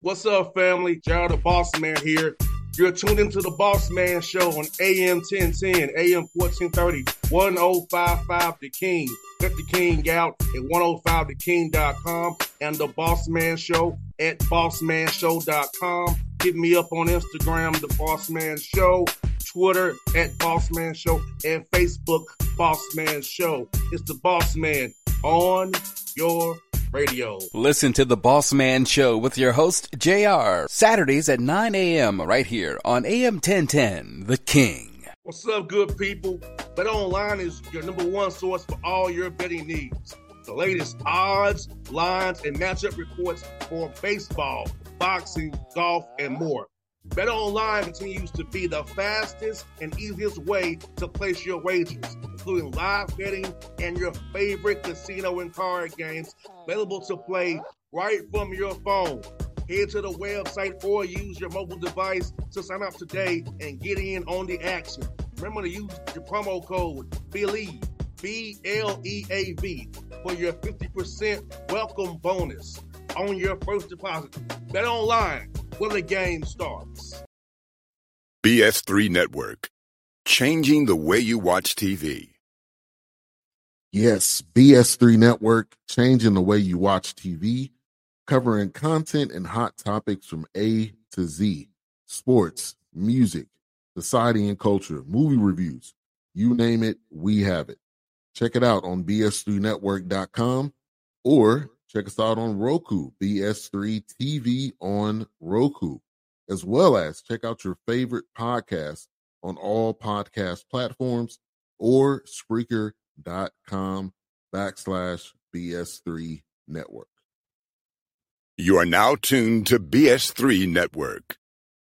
What's up, family? Gerald the Boss Man here. You're tuned into the Boss Man Show on AM 1010, AM 1430, 1055 The King. Let the King out at 105theking.com and the Boss Man Show at bossmanshow.com. Hit me up on Instagram, The Boss Man Show, Twitter at Boss Man Show, and Facebook, Boss Man Show. It's the Boss Man on your radio. Listen to The Boss Man Show with your host, JR, Saturdays at 9 a.m. right here on AM 1010, The King. What's up, good people? BetOnline is your number one source for all your betting needs. The latest odds, lines, and matchup reports for baseball, boxing, golf, and more. BetOnline continues to be the fastest and easiest way to place your wagers, including live betting and your favorite casino and card games available to play right from your phone. Head to the website or use your mobile device to sign up today and get in on the action. Remember to use your promo code BELIEVE, BLEAV, for your 50% welcome bonus on your first deposit. BetOnline, where the game starts. BS3 Network, changing the way you watch TV. Yes, BS3 Network, changing the way you watch TV, covering content and hot topics from A to Z, sports, music, society and culture, movie reviews, you name it, we have it. Check it out on bs3network.com or check us out on Roku, BS3 TV on Roku, as well as check out your favorite podcasts on all podcast platforms or Spreaker.com/BS3 Network. You are now tuned to BS3 Network.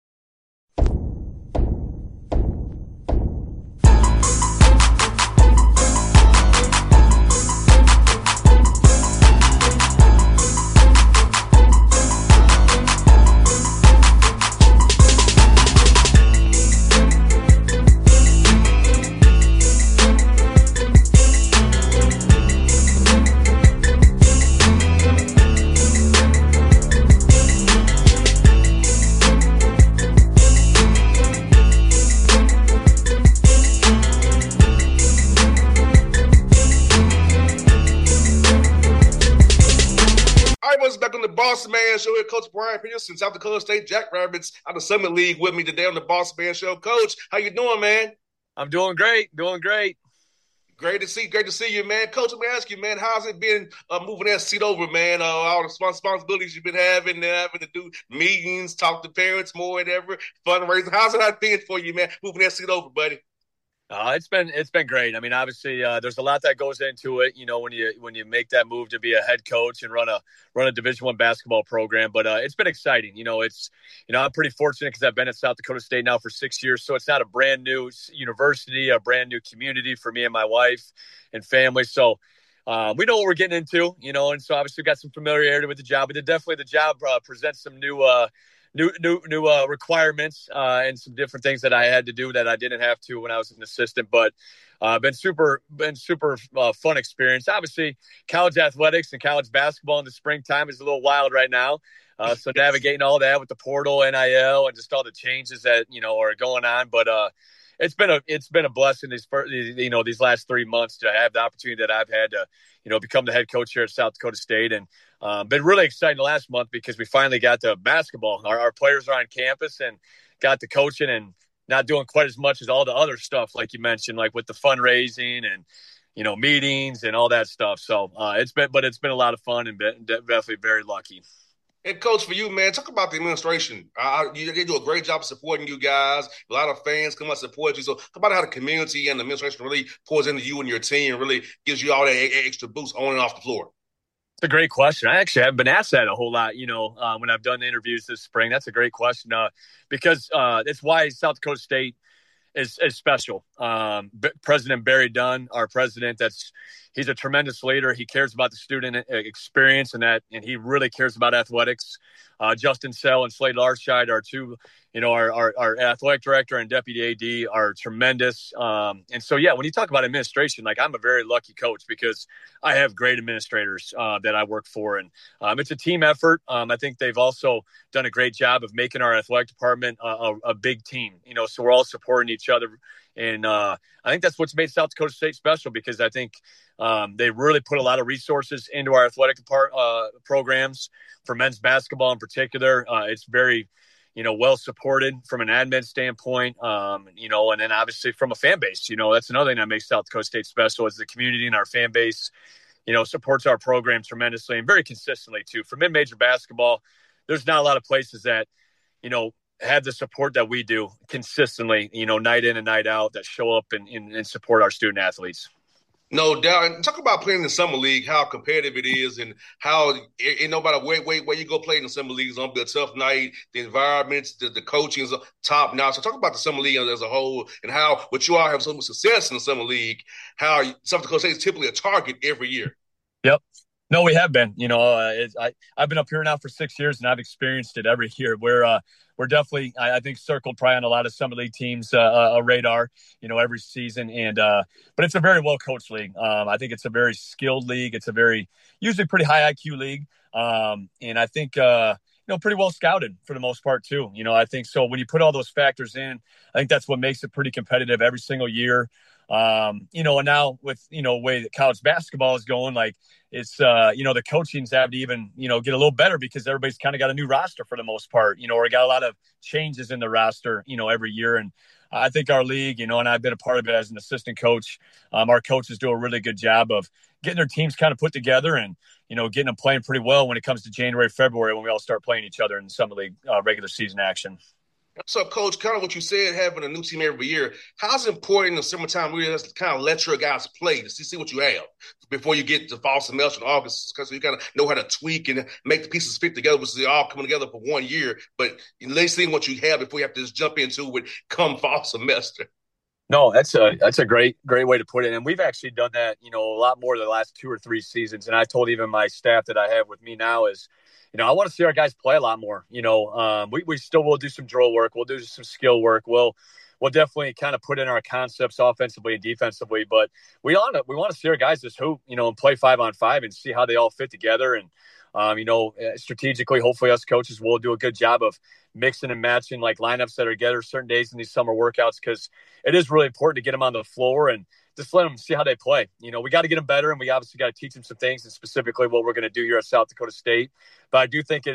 Back on the Boss Man Show here, Coach Brian Peterson, South Dakota State Jackrabbits out of Summit League with me today on the Boss Man Show. Coach, how you doing, man? I'm doing great, Great to see you, man. Coach, let me ask you, man, how's it been moving that seat over, man? All the responsibilities you've been having to do meetings, talk to parents more than ever, fundraising. How's it been for you, man, moving that seat over, buddy? It's been great. I mean, obviously, there's a lot that goes into it. You know, when you make that move to be a head coach and run a Division I basketball program, but it's been exciting. I'm pretty fortunate because I've been at South Dakota State now for 6 years, so it's not a brand new university, a brand new community for me and my wife and family. So we know what we're getting into, and so obviously we've got some familiarity with the job, but definitely the job presents some new requirements and some different things that I had to do that I didn't have to when I was an assistant. But been super fun experience. Obviously, college athletics and college basketball in the springtime is a little wild right now. So navigating all that with the portal, NIL, and just all the changes that are going on. But it's been a blessing these last 3 months to have the opportunity that I've had to become the head coach here at South Dakota State, and been really exciting the last month because we finally got to basketball. Our players are on campus and got to coaching and not doing quite as much as all the other stuff like you mentioned, like with the fundraising and meetings and all that stuff. So it's been a lot of fun and definitely very lucky. And Coach, for you, man, talk about the administration. They do a great job of supporting you guys. A lot of fans come out and support you. So talk about how the community and the administration really pours into you and your team and really gives you all that extra boost on and off the floor. It's a great question. I actually haven't been asked that a whole lot, when I've done interviews this spring. That's a great question because it's why South Dakota State is special. President Barry Dunn, our president, he's a tremendous leader. He cares about the student experience and he really cares about athletics. Justin Sell and Slade Larscheid are two, our athletic director and deputy AD are tremendous. And so, when you talk about administration, like I'm a very lucky coach because I have great administrators that I work for. And it's a team effort. I think they've also done a great job of making our athletic department a big team, so we're all supporting each other. And I think that's what's made South Dakota State special because I think they really put a lot of resources into our athletic programs for men's basketball in particular. It's very, well supported from an admin standpoint, and then obviously from a fan base. That's another thing that makes South Dakota State special is the community and our fan base, supports our program tremendously and very consistently too. For mid-major basketball, there's not a lot of places that, have the support that we do consistently, night in and night out that show up and support our student athletes. No doubt. And talk about playing in the summer league, how competitive it is and how no matter where you go play in the summer league, it's going to be a tough night. The environments, the coaching is top notch. So talk about the summer league as a whole and how, but you all have so much success in the summer league, how South Dakota State is typically a target every year. Yep. No, we have been. I've been up here now for 6 years, and I've experienced it every year. We're definitely, I think, circled probably on a lot of summer league teams' radar, every season. And but it's a very well coached league. I think it's a very skilled league. It's a very usually pretty high IQ league, and I think pretty well scouted for the most part too. I think so. When you put all those factors in, I think that's what makes it pretty competitive every single year. And now with, way that college basketball is going, like it's, the coachings have to even, get a little better because everybody's kind of got a new roster for the most part, or got a lot of changes in the roster, every year. And I think our league, and I've been a part of it as an assistant coach. Our coaches do a really good job of getting their teams kind of put together and, getting them playing pretty well when it comes to January, February, when we all start playing each other in summer league regular season action. So, Coach, kind of what you said, having a new team every year, how's it important in the summertime really to kind of let your guys play to see what you have before you get to fall semester in August? Because you kind of know how to tweak and make the pieces fit together, because they're all coming together for 1 year. But let's see what you have before you have to just jump into it come fall semester. No, that's a great way to put it. And we've actually done that, a lot more the last 2 or 3 seasons. And I told even my staff that I have with me now is, I want to see our guys play a lot more. We still will do some drill work. We'll do some skill work. We'll definitely kind of put in our concepts offensively and defensively. But we want to see our guys just hoop, and play 5-on-5 and see how they all fit together. And strategically, hopefully us coaches will do a good job of mixing and matching like lineups that are together certain days in these summer workouts, because it is really important to get them on the floor and just let them see how they play. We got to get them better, and we obviously got to teach them some things, and specifically what we're going to do here at South Dakota State. But I do think it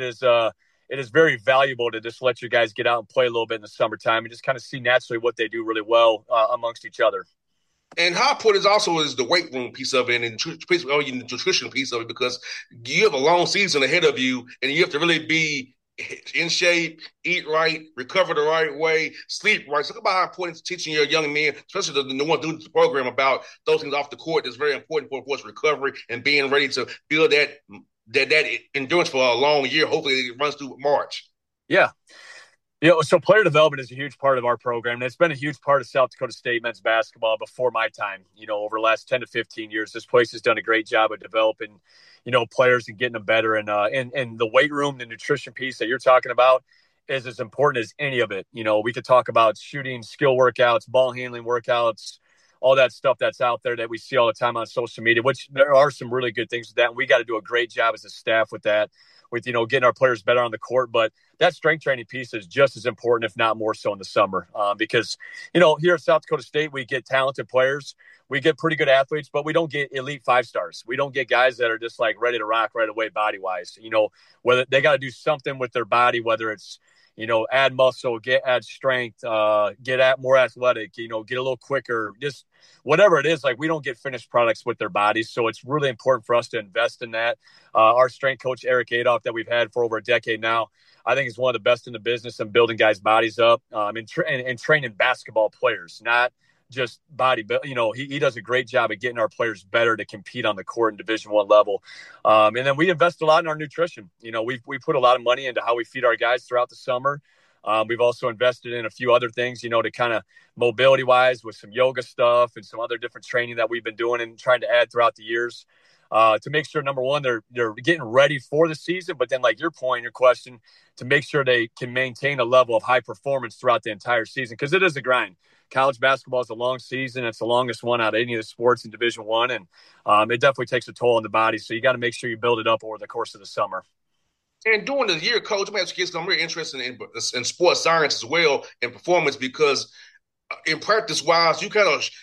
is very valuable to just let your guys get out and play a little bit in the summertime and just kind of see naturally what they do really well amongst each other. And how important is the weight room piece of it and the nutrition piece of it, because you have a long season ahead of you, and you have to really be in shape, eat right, recover the right way, sleep right. So talk about how important it's teaching your young men, especially the ones doing the program, about those things off the court. That's very important for, of course, recovery and being ready to build that endurance for a long year. Hopefully it runs through March. Yeah. So player development is a huge part of our program, and it's been a huge part of South Dakota State men's basketball before my time. Over the last 10 to 15 years, this place has done a great job of developing, players and getting them better. And the weight room, the nutrition piece that you're talking about is as important as any of it. We could talk about shooting, skill workouts, ball handling workouts, all that stuff that's out there that we see all the time on social media, which there are some really good things with that. And we got to do a great job as a staff with that, with, getting our players better on the court. But that strength training piece is just as important, if not more so, in the summer, because, here at South Dakota State, we get talented players. We get pretty good athletes, but we don't get elite 5-stars. We don't get guys that are just like ready to rock right away body-wise. Whether they got to do something with their body, whether it's, add muscle, add strength, get more athletic, get a little quicker, just whatever it is. Like, we don't get finished products with their bodies. So it's really important for us to invest in that. Our strength coach, Eric Adolph, that we've had for over a decade now, I think is one of the best in the business in building guys' bodies up and training basketball players, not just body, but he does a great job of getting our players better to compete on the court in Division I level. And then we invest a lot in our nutrition. We put a lot of money into how we feed our guys throughout the summer. We've also invested in a few other things, to kind of mobility wise with some yoga stuff and some other different training that we've been doing and trying to add throughout the years to make sure, number one, they're getting ready for the season. But then, like your question, to make sure they can maintain a level of high performance throughout the entire season, because it is a grind. College basketball is a long season. It's the longest one out of any of the sports in Division I, and it definitely takes a toll on the body. So you got to make sure you build it up over the course of the summer. And during the year, Coach, I'm really interested in sports science as well and performance, because in practice-wise, you kind of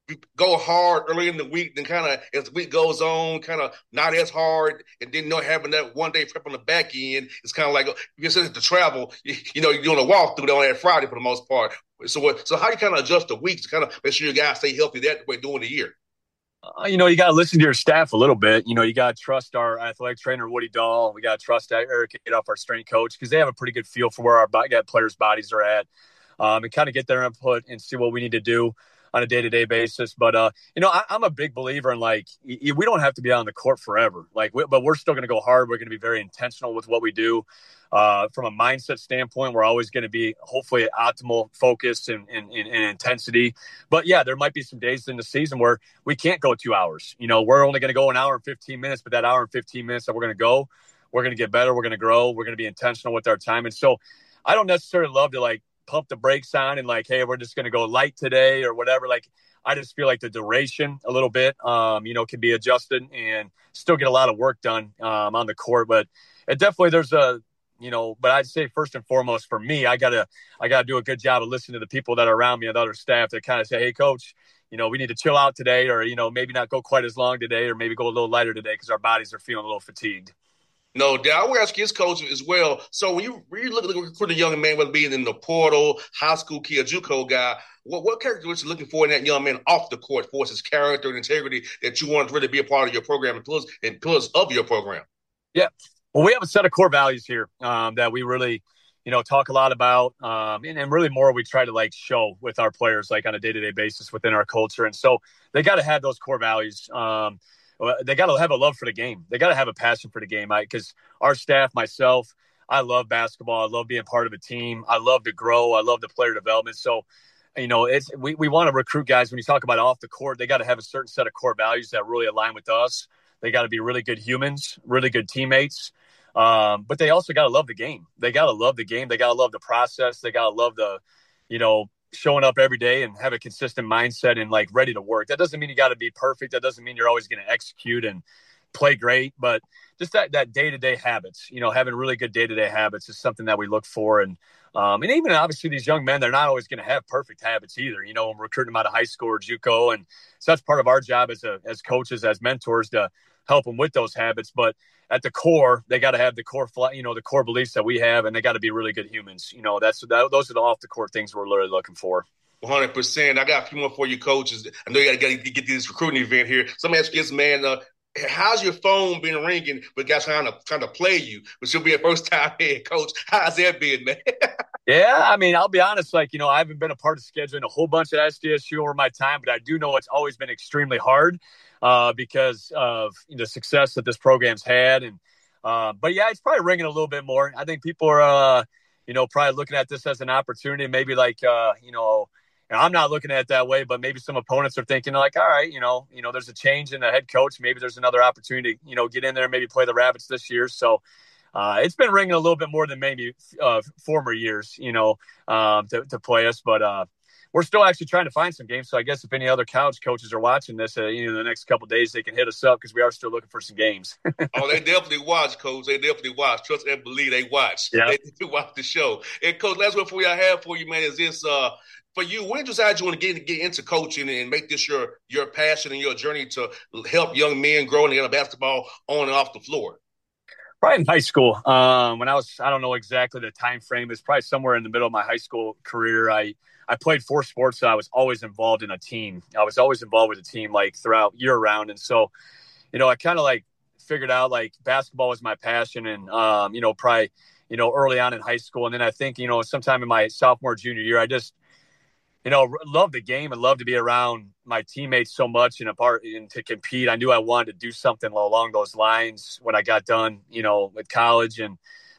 go hard early in the week, then kind of as the week goes on, kind of not as hard, and then not having that one-day prep on the back end. It's kind of like if you're sitting to travel, you're doing a walkthrough on that Friday for the most part. So how do you kind of adjust the weeks to kind of make sure your guys stay healthy that way during the year? You got to listen to your staff a little bit. You got to trust our athletic trainer, Woody Dahl. We got to trust Eric Adolph, our strength coach, because they have a pretty good feel for where our players' bodies are at, and kind of get their input and see what we need to do on a day-to-day basis. But, I'm a big believer in, we don't have to be on the court forever. But we're still going to go hard. We're going to be very intentional with what we do. From a mindset standpoint, we're always going to be hopefully at optimal focus and intensity. But yeah, there might be some days in the season where we can't go 2 hours. We're only going to go an hour and 15 minutes, but that hour and 15 minutes that we're going to go, we're going to get better. We're going to grow. We're going to be intentional with our time. And so I don't necessarily love to pump the brakes on and hey, we're just going to go light today or whatever. I just feel like the duration a little bit, can be adjusted and still get a lot of work done on the court. But it definitely, there's but I'd say first and foremost for me, I gotta do a good job of listening to the people that are around me and the other staff that kind of say, hey, coach, we need to chill out today, or, maybe not go quite as long today, or maybe go a little lighter today because our bodies are feeling a little fatigued. No doubt. I will ask his coach as well. So when you look for the young man, whether being in the portal, high school kid, JUCO guy, what characteristics are you looking for in that young man off the court for his character and integrity that you want to really be a part of your program and pillars of your program? Yeah. Well, we have a set of core values here that we really, talk a lot about, and really more we try to show with our players on a day-to-day basis within our culture. And so they got to have those core values. They got to have a love for the game. They got to have a passion for the game. Because our staff, myself, I love basketball. I love being part of a team. I love to grow. I love the player development. So, we want to recruit guys. When you talk about off the court, they got to have a certain set of core values that really align with us. They got to be really good humans, really good teammates. But they also got to love the game. They got to love the game. They got to love the process. They got to love the, showing up every day and have a consistent mindset and ready to work. That doesn't mean you got to be perfect. That doesn't mean you're always going to execute and play great, but just that day-to-day habits, having really good day-to-day habits is something that we look for. And even obviously these young men, they're not always going to have perfect habits either, when we're recruiting them out of high school or JUCO. And so that's part of our job as coaches, as mentors, to help them with those habits. But at the core, they got to have the core, the core beliefs that we have, and they got to be really good humans. Those are the off the court things we're really looking for. 100%. I got a few more for you, coaches. I know you got to get this recruiting event here. So let me ask you this, man. How's your phone been ringing with guys trying to play you? But you'll be a first-time head coach. How's that been, man? Yeah, I'll be honest. I haven't been a part of scheduling a whole bunch at SDSU over my time, but I do know it's always been extremely hard because of the success that this program's had. And but yeah, it's probably ringing a little bit more. I think people are, probably looking at this as an opportunity. Maybe I'm not looking at it that way, but maybe some opponents are thinking all right, there's a change in the head coach. Maybe there's another opportunity to, get in there and maybe play the Rabbits this year. So it's been ringing a little bit more than maybe former years, to play us. But we're still actually trying to find some games. So I guess if any other college coaches are watching this, the next couple of days, they can hit us up because we are still looking for some games. Oh, they definitely watch, Coach. They definitely watch. Trust and believe they watch. Yeah. They watch the show. And, Coach, last one I have for you, man, is this for you, when did you decide you want to get into coaching and make this your passion and your journey to help young men grow in the game of basketball on and off the floor? Probably in high school. When I don't know exactly the time frame. It's probably somewhere in the middle of my high school career. I played 4 sports, so I was always involved in a team. I was always involved with a team throughout year round. And so, I kind of figured out basketball was my passion and, probably, early on in high school. And then I think, sometime in my sophomore, junior year, I just, love the game and love to be around my teammates so much and to compete. I knew I wanted to do something along those lines when I got done, with college. And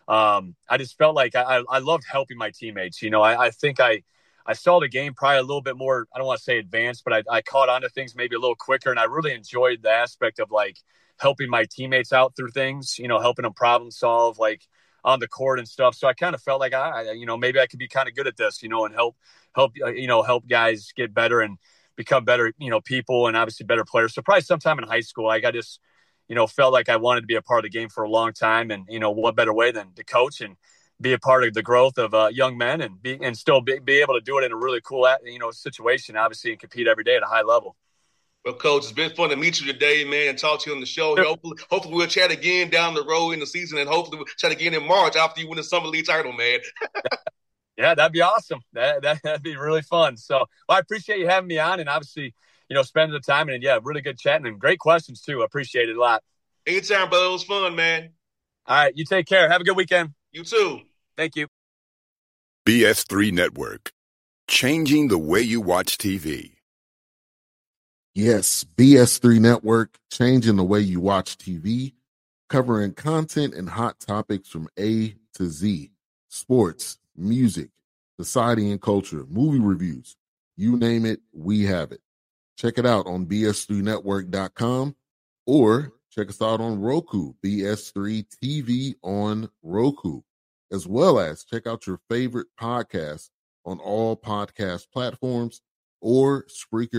I just felt like I loved helping my teammates. I think I saw the game probably a little bit more, I don't want to say advanced, but I caught on to things maybe a little quicker. And I really enjoyed the aspect of like helping my teammates out through things, helping them problem solve like on the court and stuff. So I kind of felt like maybe I could be kind of good at this, and help guys get better and become better, people and obviously better players. So probably sometime in high school, I just, felt like I wanted to be a part of the game for a long time. And, what better way than to coach and be a part of the growth of young men and still be able to do it in a really cool, situation, obviously, and compete every day at a high level. Well, Coach, it's been fun to meet you today, man, and talk to you on the show. Hopefully we'll chat again down the road in the season, and hopefully we'll chat again in March after you win the Summer League title, man. Yeah, that'd be awesome. That'd be really fun. So I appreciate you having me on and obviously, spending the time. And, yeah, really good chatting and great questions, too. I appreciate it a lot. Anytime, brother. It was fun, man. All right. You take care. Have a good weekend. You too. Thank you. BS3 Network, changing the way you watch TV. Yes, BS3 Network, changing the way you watch TV, covering content and hot topics from A to Z, sports, music, society and culture, movie reviews, you name it, we have it. Check it out on bs3network.com or check us out on Roku, BS3 TV on Roku, as well as check out your favorite podcasts on all podcast platforms or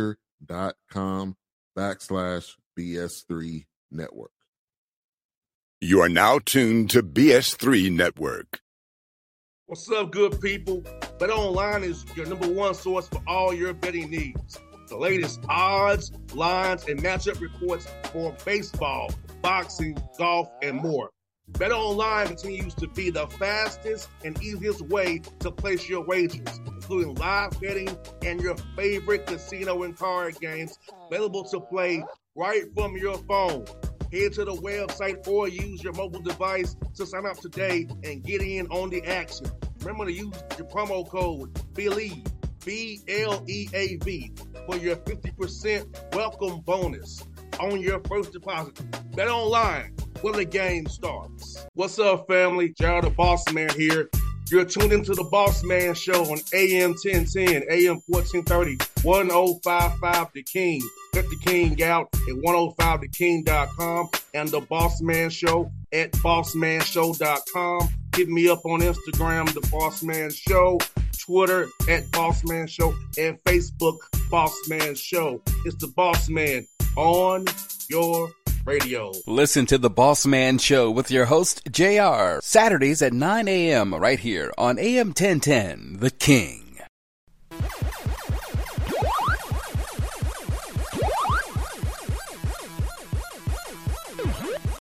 Spreaker.com/BS3 Network. You are now tuned to BS3 Network. What's up, good people? BetOnline is your number one source for all your betting needs. The latest odds, lines, and matchup reports for baseball, boxing, golf, and more. BetOnline continues to be the fastest and easiest way to place your wagers, including live betting and your favorite casino and card games available to play right from your phone. Head to the website or use your mobile device to sign up today and get in on the action. Remember to use your promo code BELIEVE, BLEAV, for your 50% welcome bonus on your first deposit. BetOnline, where the game starts. What's up, family? Gerald the Boss Man here. You're tuned into the Boss Man Show on AM 1010, AM 1430, 1055 The King. Check The King out at 105theking.com and the Boss Man Show at bossmanshow.com. Hit me up on Instagram, The Boss Man Show, Twitter at Boss Man Show, and Facebook, Boss Man Show. It's the Boss Man on your radio. Listen to The Boss Man Show with your host, JR, Saturdays at 9 a.m. right here on AM 1010, The King.